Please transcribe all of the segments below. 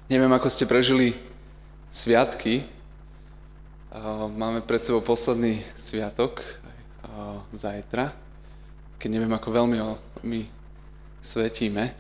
Neviem, ako ste prežili sviatky. Máme pred sebou posledný sviatok, zajtra, keď neviem, ako veľmi ho my svetíme.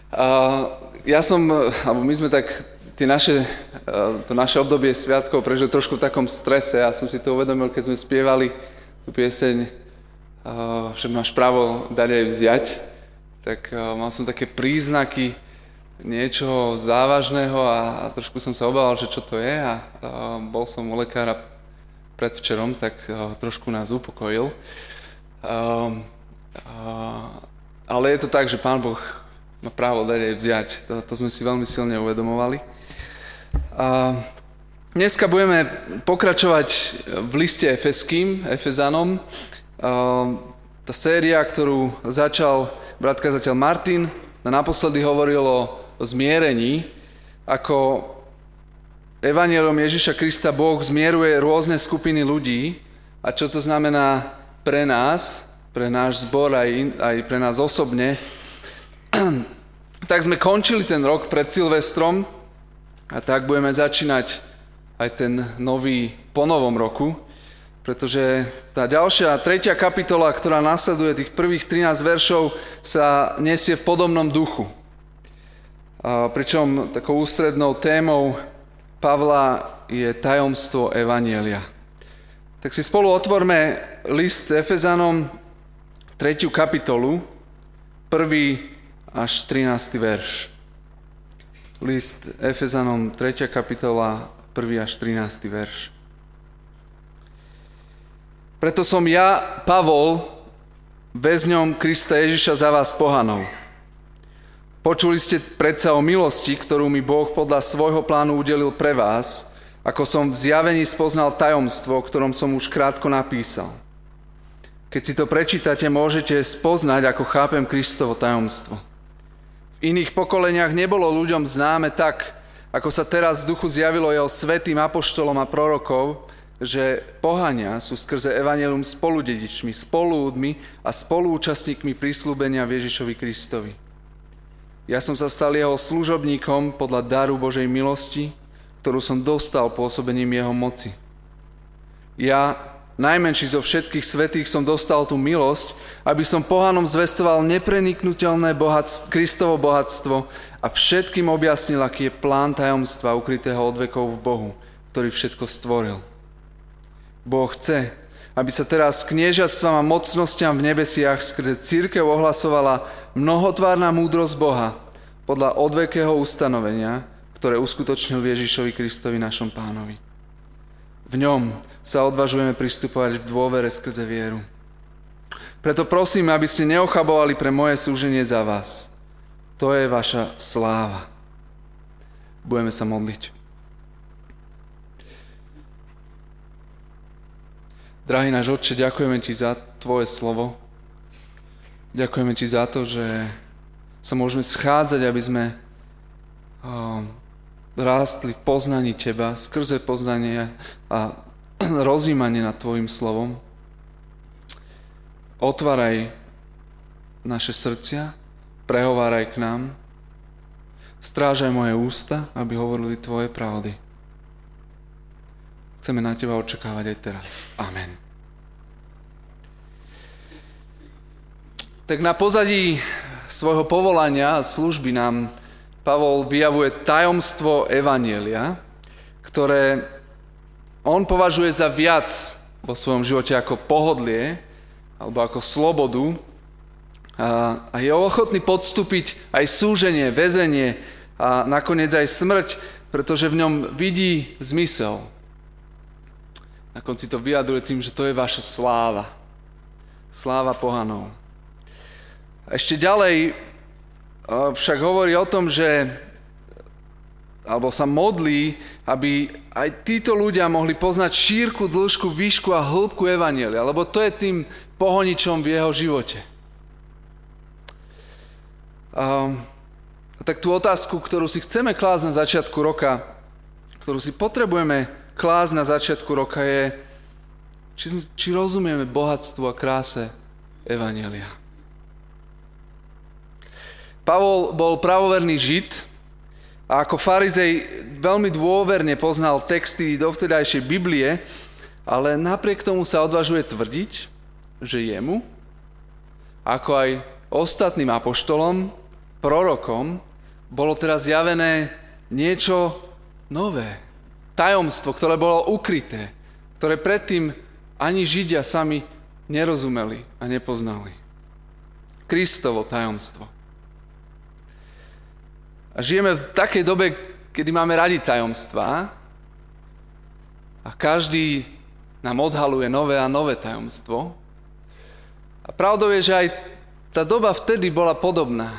My sme tak to naše obdobie sviatkov prežili trošku v takom strese. Ja som si to uvedomil, keď sme spievali tú pieseň, že máš právo dať aj vziať. Tak mal som také príznaky niečo závažného a trošku som sa obával, že čo to je, a bol som u lekára predvčerom, tak trošku nás upokojil. Ale je to tak, že Pán Boh má právo dať aj vziať. To sme si veľmi silne uvedomovali. Dneska budeme pokračovať v liste Efezanom. Tá séria, ktorú začal brat kazateľ Martin, naposledy hovoril o zmierení, ako evanjeliom Ježiša Krista Boh zmieruje rôzne skupiny ľudí a čo to znamená pre nás, pre náš zbor aj pre nás osobne. Tak sme končili ten rok pred Silvestrom a tak budeme začínať aj ten nový po novom roku, pretože tá ďalšia, 3. kapitola, ktorá nasleduje tých prvých 13 veršov, sa nesie v podobnom duchu. Pričom takou ústrednou témou Pavla je tajomstvo evanjelia. Tak si spolu otvorme list Efezanom 3. kapitolu, 1. až 13. verš. List Efezanom 3. kapitola, 1. až 13. verš. Preto som ja, Pavol, väzňom Krista Ježiša za vás pohanov. Počuli ste predsa o milosti, ktorú mi Boh podľa svojho plánu udelil pre vás, ako som v zjavení spoznal tajomstvo, o ktorom som už krátko napísal. Keď si to prečítate, môžete spoznať, ako chápem Kristovo tajomstvo. V iných pokoleniach nebolo ľuďom známe tak, ako sa teraz v duchu zjavilo jeho svätým apoštolom a prorokov, že pohania sú skrze evanjelium spoludedičmi, spoluúdmi a spoluúčastníkmi prísľubenia v Ježišovi Kristovi. Ja som sa stal jeho služobníkom podľa daru Božej milosti, ktorú som dostal pôsobením jeho moci. Ja, najmenší zo všetkých svätých, som dostal tú milosť, aby som pohanom zvestoval nepreniknuteľné Kristovo bohatstvo a všetkým objasnil, aký je plán tajomstva ukrytého od vekov v Bohu, ktorý všetko stvoril. Boh chce, aby sa teraz kniežatstvám a mocnostiam v nebesiach skrze cirkev ohlasovala mnohotvárna múdrosť Boha podľa odvekého ustanovenia, ktoré uskutočnil Ježišovi Kristovi našom Pánovi. V ňom sa odvažujeme pristupovať v dôvere skrze vieru. Preto prosím, aby ste neochabovali pre moje súženie za vás. To je vaša sláva. Budeme sa modliť. Drahý náš Otče, ďakujeme Ti za Tvoje slovo. Ďakujeme Ti za to, že sa môžeme schádzať, aby sme rástli v poznaní Teba, skrze poznanie a rozjímanie nad Tvojim slovom. Otváraj naše srdcia, prehováraj k nám, strážaj moje ústa, aby hovorili Tvoje pravdy. Chceme na Teba očakávať aj teraz. Amen. Tak na pozadí svojho povolania a služby nám Pavol vyjavuje tajomstvo evanjelia, ktoré on považuje za viac vo svojom živote ako pohodlie alebo ako slobodu a je ochotný podstúpiť aj súženie, väzenie a nakoniec aj smrť, pretože v ňom vidí zmysel. Na konci to vyjadruje tým, že to je vaša sláva. Sláva pohanov. Ešte ďalej však hovorí o tom, alebo sa modlí, aby aj títo ľudia mohli poznať šírku, dĺžku, výšku a hĺbku evanjelia, lebo to je tým pohoničom v jeho živote. Tak tú otázku, ktorú si chceme klásť na začiatku roka, ktorú si potrebujeme klásť na začiatku roka, je, či rozumieme bohatstvu a kráse evanjelia. Pavol bol pravoverný Žid, A ako farizej veľmi dôverne poznal texty dovtedajšej Biblie, ale napriek tomu sa odvažuje tvrdiť, že jemu, ako aj ostatným apoštolom, prorokom, bolo teraz zjavené niečo nové. Tajomstvo, ktoré bolo ukryté, ktoré predtým ani Židia sami nerozumeli a nepoznali. Kristovo tajomstvo. A žijeme v takej dobe, kedy máme radi tajomstvá a každý nám odhaluje nové a nové tajomstvo. A pravdou je, že aj tá doba vtedy bola podobná.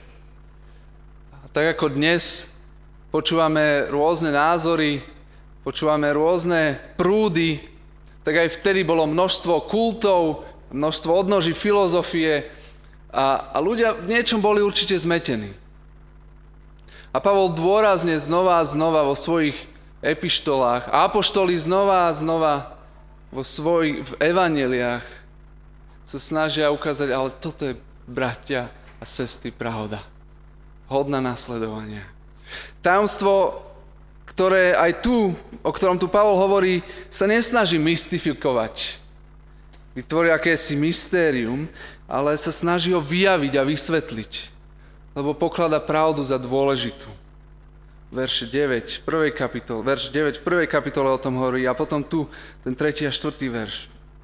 A tak ako dnes počúvame rôzne názory, počúvame rôzne prúdy, tak aj vtedy bolo množstvo kultov, množstvo odnoží filozofie a ľudia v niečom boli určite zmetení. A Pavol dôrazne znova a znova vo svojich epištolách a apoštoli znova a znova v evanjeliách sa snažia ukázať, ale toto je, bratia a sestry, pravda. Hodná nasledovania. Tajomstvo, ktoré aj tu, o ktorom tu Pavol hovorí, sa nesnaží mystifikovať. Vytvorí akési mystérium, ale sa snaží ho vyjaviť a vysvetliť. Lebo pokladá pravdu za dôležitú. Verš 9 v prvej kapitole o tom hovorí a potom tu ten 3. a 4. verš.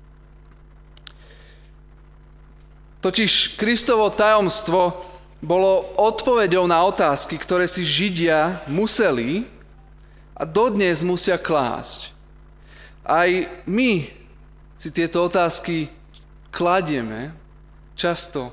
Totiž Kristovo tajomstvo bolo odpoveďou na otázky, ktoré si Židia museli a dodnes musia klásť. Aj my si tieto otázky kladieme často.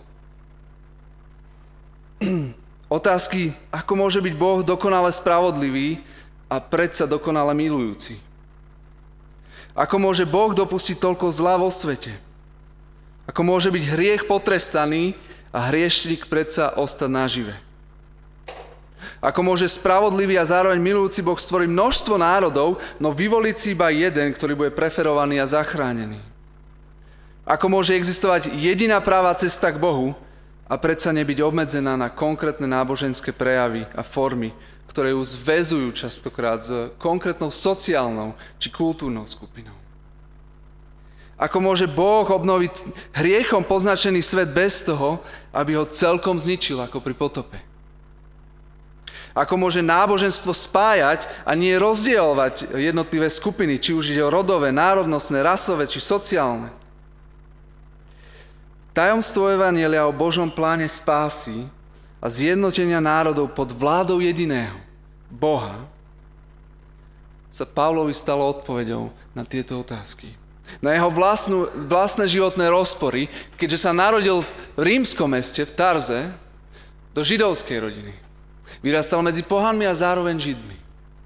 Otázky, ako môže byť Boh dokonale spravodlivý a predsa dokonale milujúci? Ako môže Boh dopustiť toľko zla vo svete? Ako môže byť hriech potrestaný a hriešnik predsa ostať nažive? Ako môže spravodlivý a zároveň milujúci Boh stvoriť množstvo národov, no vyvoliť si iba jeden, ktorý bude preferovaný a zachránený? Ako môže existovať jediná pravá cesta k Bohu, a predsa nebyť obmedzená na konkrétne náboženské prejavy a formy, ktoré ju zväzujú častokrát s konkrétnou sociálnou či kultúrnou skupinou. Ako môže Boh obnoviť hriechom poznačený svet bez toho, aby ho celkom zničil ako pri potope? Ako môže náboženstvo spájať a nie rozdielovať jednotlivé skupiny, či už ide o rodové, národnostné, rasové či sociálne? Tajomstvo evanjelia o Božom pláne spásy a zjednotenia národov pod vládou jediného, Boha, sa Pavlovi stalo odpoveďou na tieto otázky. Na jeho vlastné životné rozpory, keďže sa narodil v rímskom meste, v Tarze, do židovskej rodiny. Vyrastal medzi pohanmi a zároveň Židmi.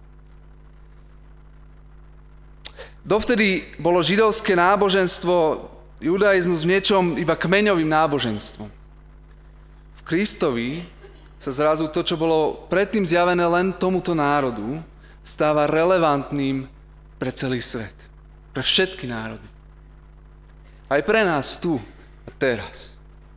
Dovtedy bolo židovské náboženstvo, judaizmus v niečom iba kmeňovým náboženstvom. V Kristovi sa zrazu to, čo bolo predtým zjavené len tomuto národu, stáva relevantným pre celý svet. Pre všetky národy. Aj pre nás tu a teraz.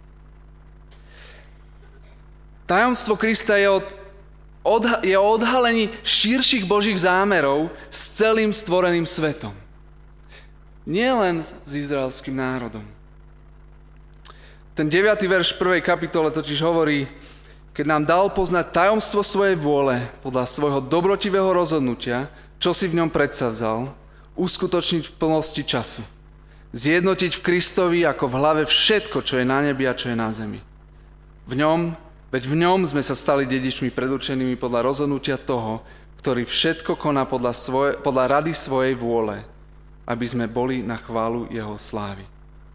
Tajomstvo Krista je o odhalení širších Božích zámerov s celým stvoreným svetom. Nie len s izraelským národom. Ten 9. verš 1. kapitole totiž hovorí, keď nám dal poznať tajomstvo svojej vôle podľa svojho dobrotivého rozhodnutia, čo si v ňom predsavzal, uskutočniť v plnosti času. Zjednotiť v Kristovi ako v hlave všetko, čo je na nebi a čo je na zemi. Veď v ňom sme sa stali dedičmi predurčenými podľa rozhodnutia toho, ktorý všetko koná podľa rady svojej vôle, aby sme boli na chválu jeho slávy.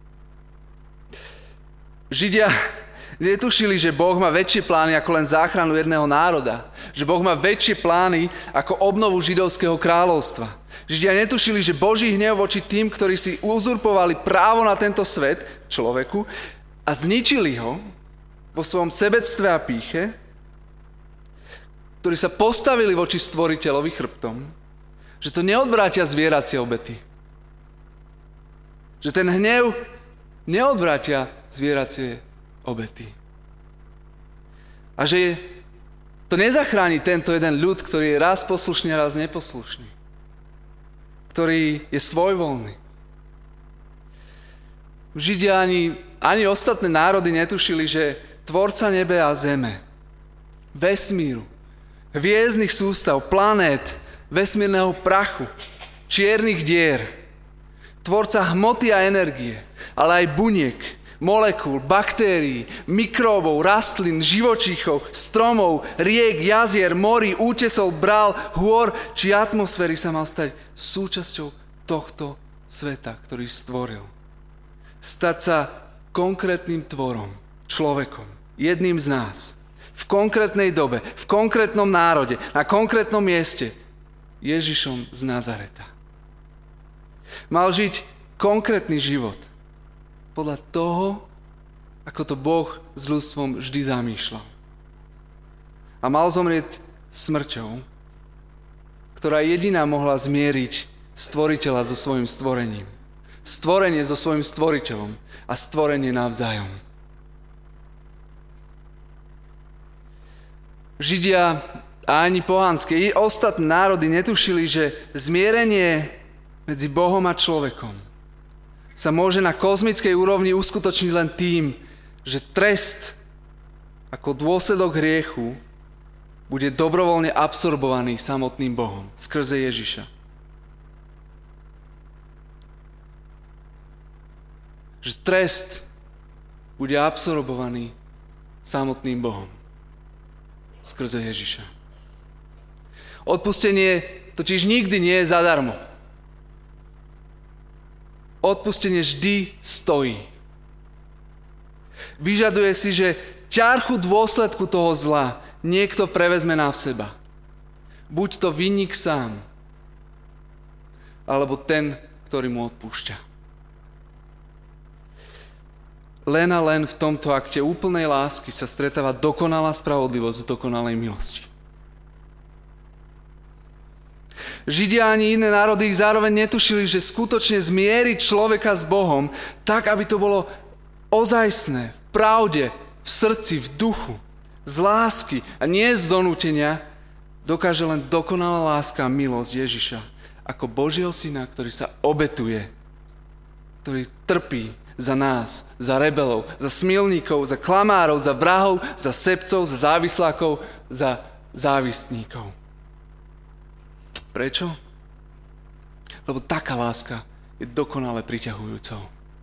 Židia netušili, že Boh má väčšie plány ako len záchranu jedného národa. Že Boh má väčšie plány ako obnovu židovského kráľovstva. Židia netušili, že Boží hnev voči tým, ktorí si uzurpovali právo na tento svet, človeku, a zničili ho vo svojom sebectve a pýche, ktorí sa postavili voči stvoriteľovi chrbtom, že to neodvrátia zvieracie obety. Že ten hnev neodvrátia zvieracie obety. A že To nezachráni tento jeden ľud, ktorý je raz poslušný a raz neposlušný. Ktorý je svojvoľný. Židia ani ostatné národy netušili, že tvorca nebe a zeme, vesmíru, hviezdnych sústav, planét, vesmírneho prachu, čiernych dier, tvorca hmoty a energie, ale aj buniek, molekúl, baktérií, mikróbov, rastlín, živočíchov, stromov, riek, jazier, morí, útesov, brál, hôr či atmosféry sa mal stať súčasťou tohto sveta, ktorý stvoril. Stať sa konkrétnym tvorom, človekom, jedným z nás, v konkrétnej dobe, v konkrétnom národe, na konkrétnom mieste, Ježišom z Nazareta. Mal žiť konkrétny život podľa toho, ako to Boh s ľudstvom vždy zamýšľal. A mal zomrieť smrťou, ktorá jediná mohla zmieriť stvoriteľa so svojím stvorením. Stvorenie so svojím stvoriteľom a stvorenie navzájom. Židia a ani pohanské i ostatné národy netušili, že zmierenie medzi Bohom a človekom sa môže na kozmickej úrovni uskutočniť len tým, že trest ako dôsledok hriechu bude dobrovoľne absorbovaný samotným Bohom skrze Ježiša. Že trest bude absorbovaný samotným Bohom skrze Ježiša. Odpustenie totiž nikdy nie je zadarmo. Odpustenie vždy stojí. Vyžaduje si, že ťarchu dôsledku toho zla niekto prevezme na seba. Buď to vinník sám, alebo ten, ktorý mu odpúšťa. Len a len v tomto akte úplnej lásky sa stretáva dokonalá spravodlivosť v dokonalej milosti. Židia ani iné národy ich zároveň netušili, že skutočne zmieriť človeka s Bohom tak, aby to bolo ozajstné, v pravde, v srdci, v duchu, z lásky a nie z donútenia, dokáže len dokonalá láska a milosť Ježiša ako Božieho syna, ktorý sa obetuje, ktorý trpí za nás, za rebelov, za smilníkov, za klamárov, za vrahov, za sebcov, za závislákov, za závistníkov. Prečo? Lebo taká láska je dokonale priťahujúcou.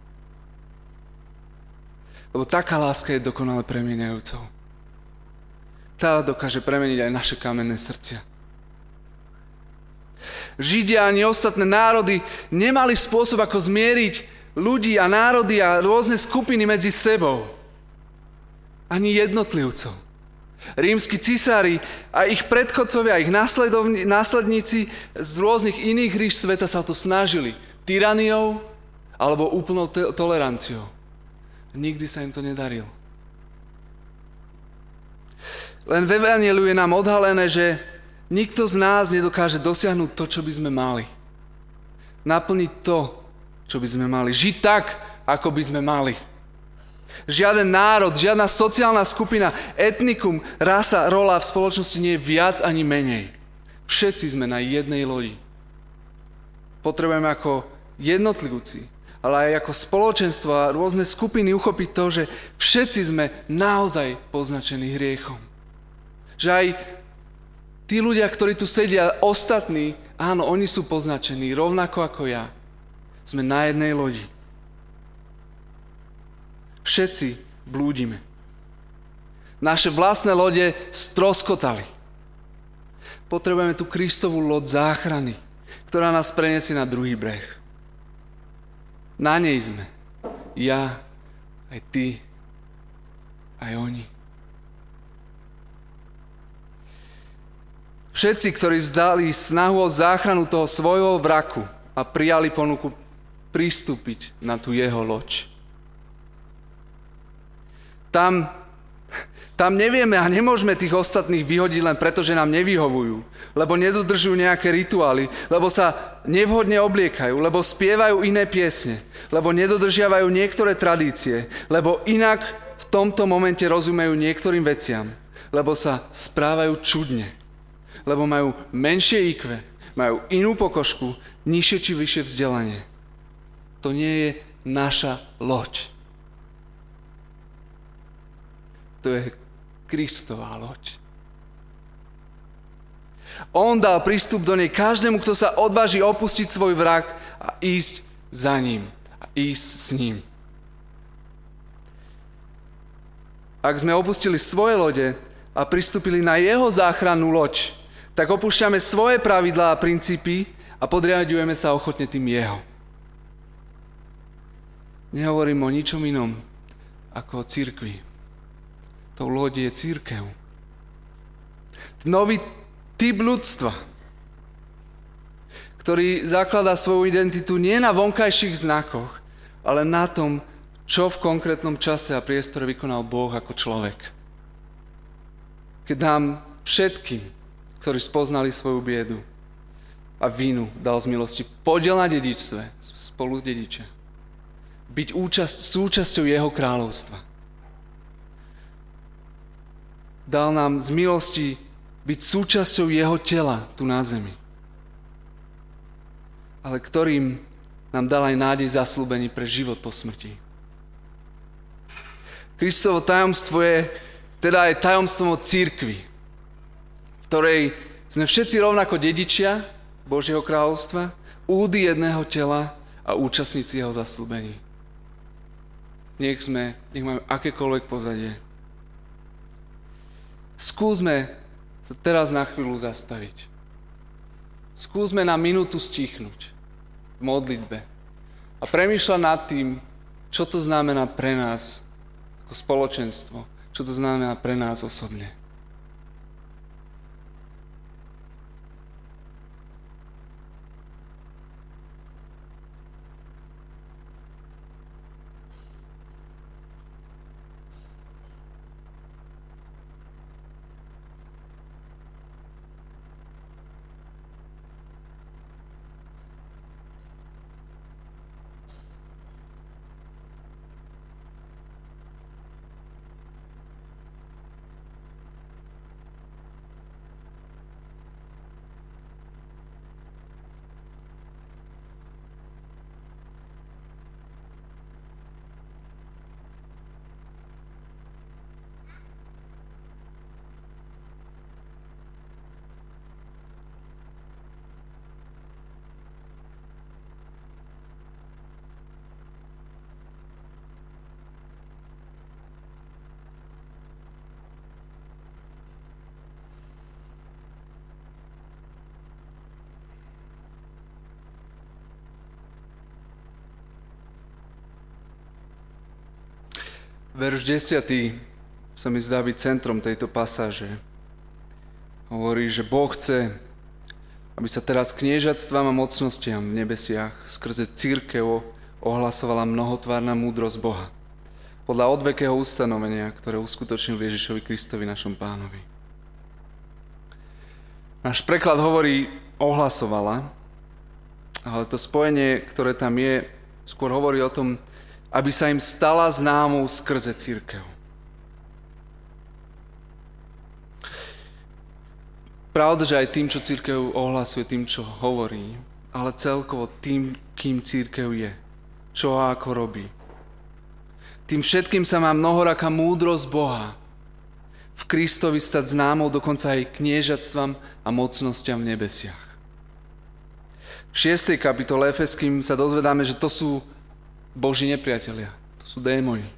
Lebo taká láska je dokonale premieňajúcou. Tá dokáže premeniť aj naše kamenné srdcia. Židia ani ostatné národy nemali spôsob, ako zmieriť ľudí a národy a rôzne skupiny medzi sebou. Ani jednotlivcov. Rímski cisári a ich predchodcovia, ich následníci z rôznych iných ríš sveta sa to snažili. Tyraniou alebo úplnou toleranciou. Nikdy sa im to nedarilo. Len v Evanjeliu je nám odhalené, že nikto z nás nedokáže dosiahnuť to, čo by sme mali. Naplniť to, čo by sme mali. Žiť tak, ako by sme mali. Žiaden národ, žiadna sociálna skupina, etnikum, rasa, rola v spoločnosti nie je viac ani menej. Všetci sme na jednej lodi. Potrebujeme ako jednotlivci, ale aj ako spoločenstvo a rôzne skupiny uchopiť to, že všetci sme naozaj poznačení hriechom. Že aj tí ľudia, ktorí tu sedia, ostatní, áno, oni sú poznačení rovnako ako ja. Sme na jednej lodi. Všetci blúdime. Naše vlastné lode stroskotali. Potrebujeme tú Kristovú loď záchrany, ktorá nás preniesie na druhý breh. Na nej sme. Ja, aj ty, aj oni. Všetci, ktorí vzdali snahu o záchranu toho svojho vraku a prijali ponuku pristúpiť na tú jeho loď. Tam nevieme a nemôžeme tých ostatných vyhodiť len preto, že nám nevyhovujú, lebo nedodržujú nejaké rituály, lebo sa nevhodne obliekajú, lebo spievajú iné piesne, lebo nedodržiavajú niektoré tradície, lebo inak v tomto momente rozumejú niektorým veciam, lebo sa správajú čudne, lebo majú menšie IQ, majú inú pokožku, nižšie či vyššie vzdelanie. To nie je naša loď. To je Kristova loď. On dal prístup do nej každému, kto sa odváži opustiť svoj vrak a ísť za ním a ísť s ním. Ak sme opustili svoje lode a pristúpili na jeho záchrannú loď, tak opúšťame svoje pravidlá a princípy a podriadujeme sa ochotne tým jeho. Nehovorím o ničom inom ako o cirkvi. Tou lodi je cirkev. Nový typ ľudstva, ktorý zakladá svoju identitu nie na vonkajších znakoch, ale na tom, čo v konkrétnom čase a priestore vykonal Boh ako človek. Keď nám všetkým, ktorí spoznali svoju biedu a vinu, dal z milosti podiel na dedičstve, spolu dediča. Byť súčasťou jeho kráľovstva. Dal nám z milosti byť súčasťou jeho tela tu na zemi. Ale ktorým nám dal aj nádej zasľúbení pre život po smrti. Kristovo tajomstvo je teda aj tajomstvom o cirkvi, v ktorej sme všetci rovnako dedičia Božieho kráľovstva, údy jedného tela a účastníci jeho zasľúbení. Nech máme akékoľvek pozadie. Skúsme sa teraz na chvíľu zastaviť. Skúsme na minútu stichnúť v modlitbe a premýšľať nad tým, čo to znamená pre nás ako spoločenstvo, čo to znamená pre nás osobne. Verš 10. sa mi zdá byť centrom tejto pasáže. Hovorí, že Boh chce, aby sa teraz kniežatstvám a mocnostiam v nebesiach skrze cirkev ohlasovala mnohotvárna múdrosť Boha. Podľa odvekého ustanovenia, ktoré uskutočnil Ježišovi Kristovi, našom Pánovi. Náš preklad hovorí ohlasovala, ale to spojenie, ktoré tam je, skôr hovorí o tom, aby sa im stala známou skrze cirkev. Pravda, že aj tým, čo cirkev ohlasuje, tým, čo hovorí, ale celkovo tým, kým cirkev je, čo a ako robí. Tým všetkým sa má mnohoraká múdrosť Boha v Kristovi stať známou dokonca aj kniežatstvám a mocnostiam v nebesiach. V 6. kapitole Efeským sa dozvedáme, že to sú Boží nepriatelia, to sú démoni.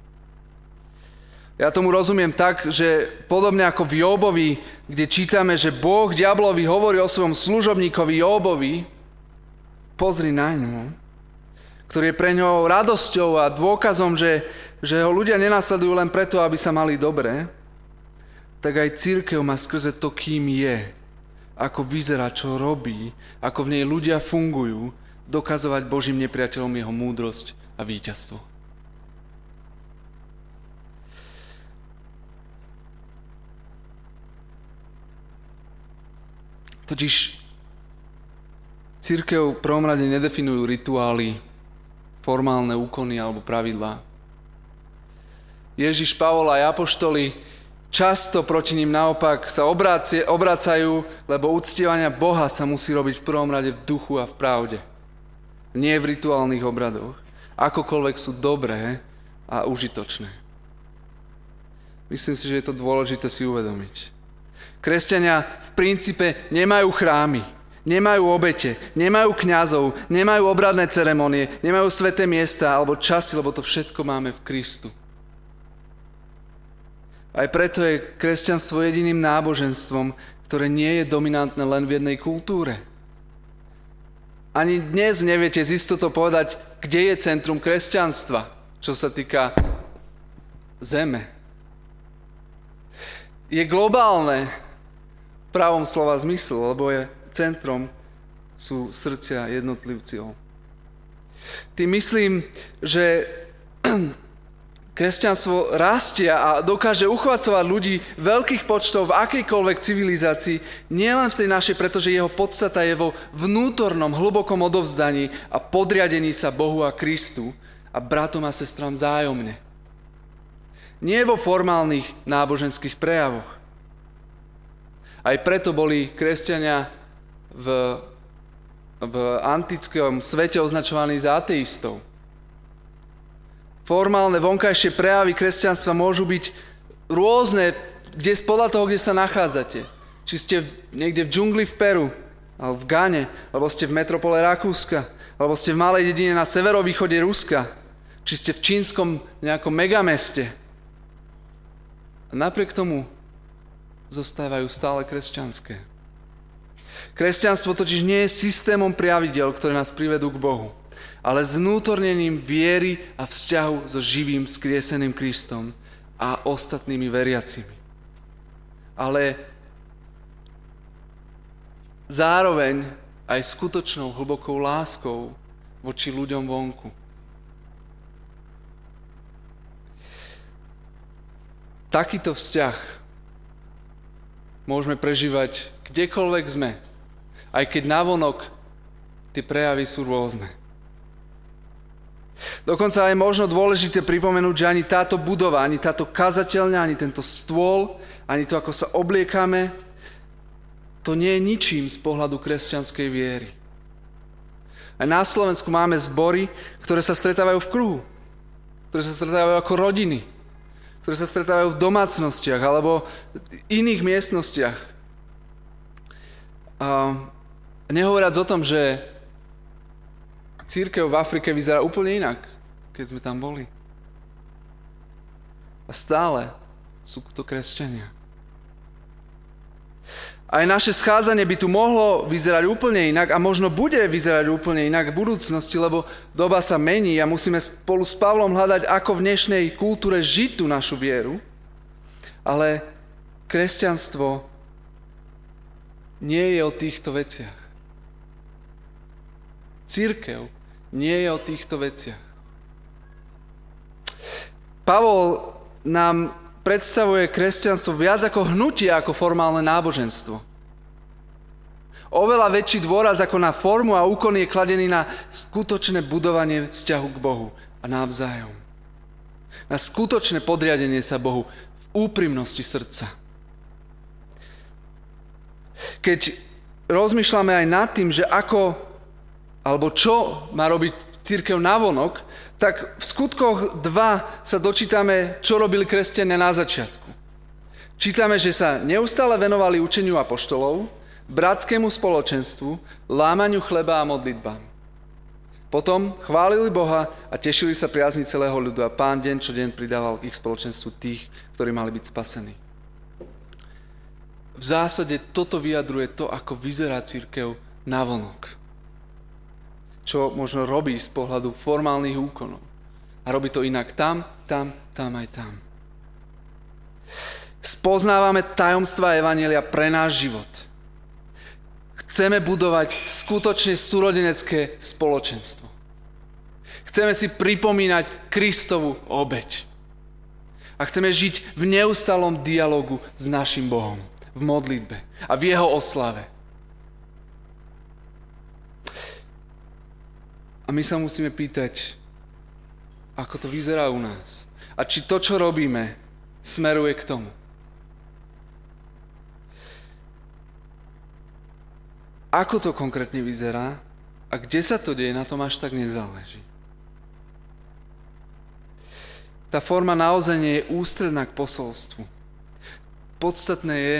Ja tomu rozumiem tak, že podobne ako v Jóbovi, kde čítame, že Boh diablovi hovorí o svojom služobníkovi Jóbovi, pozri na ňu, ktorý je pre ňou radosťou a dôkazom, že ho ľudia nenasledujú len preto, aby sa mali dobre, tak aj cirkev má skrze to, kým je, ako vyzerá, čo robí, ako v nej ľudia fungujú, dokazovať Božím nepriateľom jeho múdrosť a víťazstvo. Totiž cirkev v prvom rade nedefinujú rituály, formálne úkony alebo pravidlá. Ježiš, Pavol a apoštoli často proti ním naopak sa obracajú, lebo uctievania Boha sa musí robiť v prvom rade v duchu a v pravde. Nie v rituálnych obradoch. Akokoľvek sú dobré a užitočné. Myslím si, že je to dôležité si uvedomiť. Kresťania v princípe nemajú chrámy, nemajú obete, nemajú kňazov, nemajú obradné ceremonie, nemajú sväté miesta alebo časy, lebo to všetko máme v Kristu. Aj preto je kresťanstvo jediným náboženstvom, ktoré nie je dominantné len v jednej kultúre. Ani dnes neviete z istotou povedať, kde je centrum kresťanstva, čo sa týka zeme. Je globálne v pravom slova zmysle, lebo je centrom sú srdcia jednotlivcov. Tým myslím, že kresťanstvo rastie a dokáže uchvacovať ľudí veľkých počtov v akejkoľvek civilizácii, nielen v tej našej, pretože jeho podstata je vo vnútornom, hlbokom odovzdaní a podriadení sa Bohu a Kristu a bratom a sestram vzájomne. Nie vo formálnych náboženských prejavoch. Aj preto boli kresťania v antickom svete označovaní za ateistov. Formálne vonkajšie prejavy kresťanstva môžu byť rôzne, podľa toho, kde sa nachádzate. Či ste niekde v džungli v Peru, alebo v Gane, alebo ste v metropole Rakúska, alebo ste v malej dedine na severovýchode Ruska, či ste v čínskom nejakom megameste. A napriek tomu zostávajú stále kresťanské. Kresťanstvo totiž nie je systémom pravidiel, ktoré nás privedú k Bohu, ale znútornením viery a vzťahu so živým, skrieseným Kristom a ostatnými veriacimi. Ale zároveň aj skutočnou hlbokou láskou voči ľuďom vonku. Takýto vzťah môžeme prežívať kdekoľvek sme, aj keď navonok tie prejavy sú rôzne. Dokonca je možno dôležité pripomenúť, že ani táto budova, ani táto kazateľňa, ani tento stôl, ani to, ako sa obliekame, to nie je ničím z pohľadu kresťanskej viery. Aj na Slovensku máme zbory, ktoré sa stretávajú v kruhu, ktoré sa stretávajú ako rodiny, ktoré sa stretávajú v domácnostiach alebo v iných miestnostiach. A nehovoriac o tom, že cirkev v Afrike vyzerá úplne inak, keď sme tam boli. A stále sú to kresťania. Aj naše schádzanie by tu mohlo vyzerať úplne inak a možno bude vyzerať úplne inak v budúcnosti, lebo doba sa mení a musíme spolu s Pavlom hľadať, ako v dnešnej kultúre žiť tú našu vieru. Ale kresťanstvo nie je o týchto veciach. Cirkev nie je o týchto veciach. Pavol nám predstavuje kresťanstvo viac ako hnutie, ako formálne náboženstvo. Oveľa väčší dôraz ako na formu a úkon je kladený na skutočné budovanie vzťahu k Bohu a navzájom. Na skutočné podriadenie sa Bohu v úprimnosti srdca. Keď rozmýšľame aj nad tým, že ako alebo čo má robiť cirkev navonok, tak v skutkoch 2 sa dočítame, čo robili kresťania na začiatku. Čítame, že sa neustále venovali učeniu apoštolov, bratskému spoločenstvu, lámaniu chleba a modlitbám. Potom chválili Boha a tešili sa priazni celého ľudu a Pán deň čo deň pridával k ich spoločenstvu tých, ktorí mali byť spasení. V zásade toto vyjadruje to, ako vyzerá cirkev navonok. Čo možno robí z pohľadu formálnych úkonov. A robí to inak tam aj tam. Spoznávame tajomstvá evanjelia pre náš život. Chceme budovať skutočne súrodenecké spoločenstvo. Chceme si pripomínať Kristovu obeť. A chceme žiť v neustálom dialogu s našim Bohom, v modlitbe a v jeho oslave. A my sa musíme pýtať, ako to vyzerá u nás. A či to, čo robíme, smeruje k tomu. ako to konkrétne vyzerá a kde sa to deje, na tom až tak nezáleží. Tá forma naozaj nie je ústredná k posolstvu. Podstatné je,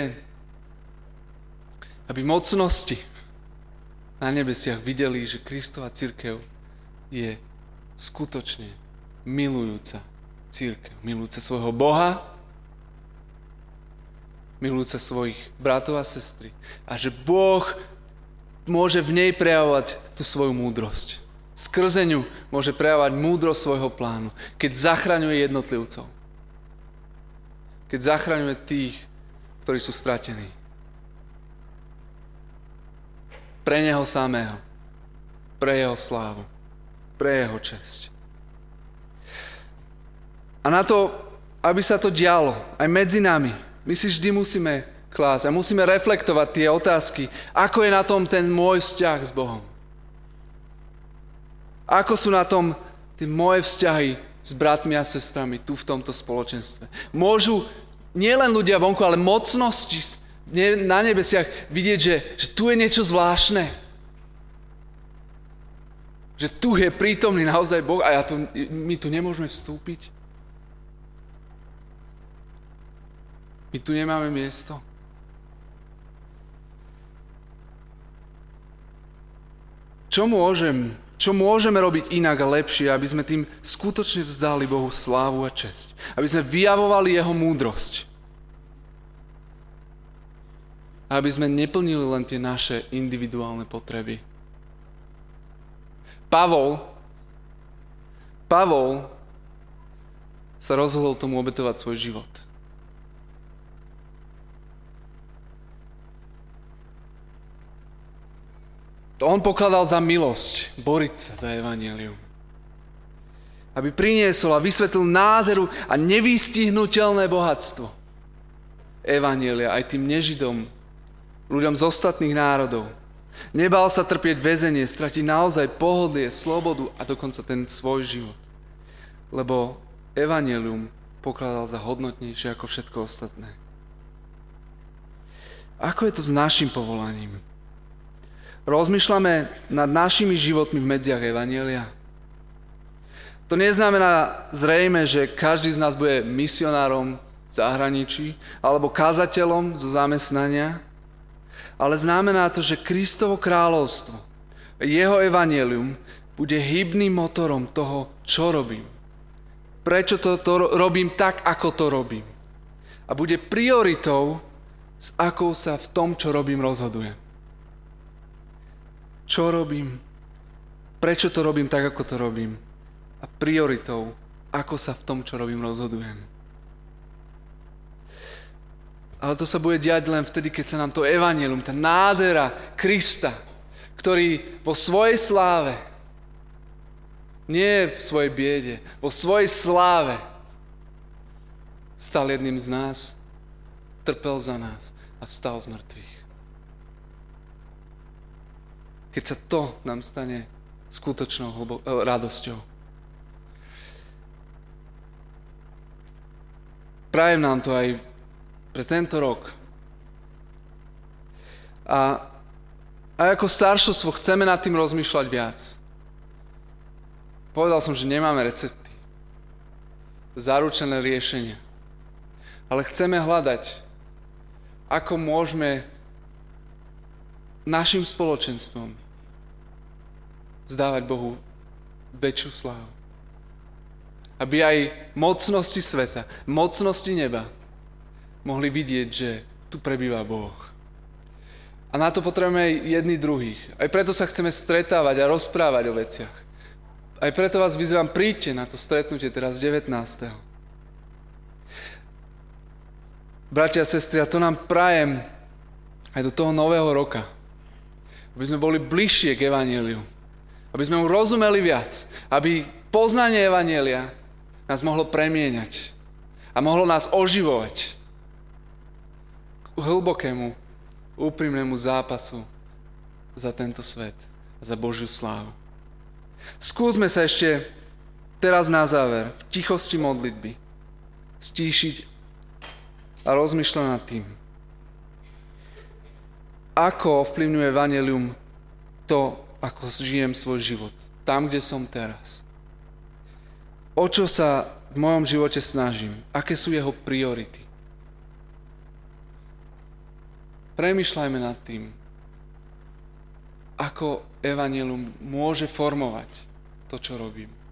aby mocnosti na nebesiach videli, že Kristova cirkev je skutočne milujúca cirkev. Milujúca svojho Boha, milujúca svojich bratov a sestry. A že Boh môže v nej prejavovať tú svoju múdrosť. Skrze ňu môže prejavovať múdrosť svojho plánu, keď zachraňuje jednotlivcov. Keď zachraňuje tých, ktorí sú stratení. Pre neho samého. Pre jeho slávu. Pre jeho česť. A na to, aby sa to dialo aj medzi nami, my si vždy musíme klásť a musíme reflektovať tie otázky, ako je na tom ten môj vzťah s Bohom. Ako sú na tom tie moje vzťahy s bratmi a sestrami tu v tomto spoločenstve. Môžu nielen ľudia vonku, ale mocnosti na nebesiach vidieť, že tu je niečo zvláštne. Že tu je prítomný naozaj Boh a my tu nemôžeme vstúpiť. My tu nemáme miesto. Čo môžeme robiť inak a lepšie, aby sme tým skutočne vzdali Bohu slávu a česť? Aby sme vyjavovali jeho múdrosť. A aby sme neplnili len tie naše individuálne potreby. Pavol sa rozhodol tomu obetovať svoj život. To on pokladal za milosť boriť sa za evanjelium. Aby priniesol a vysvetlil nádheru a nevystihnuteľné bohatstvo evanjelia aj tým nežidom, ľuďom z ostatných národov. Nebal sa trpieť väzenie, stratiť naozaj pohodlie, slobodu a dokonca ten svoj život. Lebo evanjelium pokladal za hodnotnejšie ako všetko ostatné. Ako je to s našim povolaním? Rozmýšľame nad našimi životmi v medziach evanjelia? To neznamená zrejme, že každý z nás bude misionárom v zahraničí alebo kázateľom zo zamestnania, ale znamená to, že Kristovo kráľovstvo, jeho evanjelium bude hybným motorom toho, čo robím. Prečo to robím tak, ako to robím. A bude prioritou, s akou sa v tom, čo robím, rozhodujem. Čo robím? Prečo to robím tak, ako to robím? A prioritou, ako sa v tom, čo robím, rozhodujem. Ale to sa bude diať len vtedy, keď sa nám to evanjelium, tá nádhera Krista, ktorý vo svojej sláve, nie v svojej biede, vo svojej sláve stal jedným z nás, trpel za nás a vstal z mŕtvych. Keď sa to nám stane skutočnou radosťou. Prajem nám to aj pre tento rok. A ako staršovstvo chceme nad tým rozmýšľať viac. Povedal som, že nemáme recepty. Zaručené riešenia. Ale chceme hľadať, ako môžeme našim spoločenstvom vzdávať Bohu väčšiu slávu. Aby aj mocnosti sveta, mocnosti neba mohli vidieť, že tu prebýva Boh. A na to potrebujeme aj jedni druhých. Aj preto sa chceme stretávať a rozprávať o veciach. Aj preto vás vyzývam, príďte na to stretnutie teraz 19. Bratia a sestry, a to nám prajem aj do toho nového roka. Aby sme boli bližšie k evanjeliu. Aby sme mu rozumeli viac. Aby poznanie evanjelia nás mohlo premieňať. A mohlo nás oživovať k hlbokému, úprimnému zápasu za tento svet. Za Božiu slávu. Skúsme sa ešte teraz na záver v tichosti modlitby stíšiť a rozmýšľať nad tým. ako ovplyvňuje evanjelium to, ako žijem svoj život. Tam, kde som teraz. O čo sa v mojom živote snažím? Aké sú jeho priority? Premýšľajme nad tým, ako evanjelium môže formovať to, čo robím.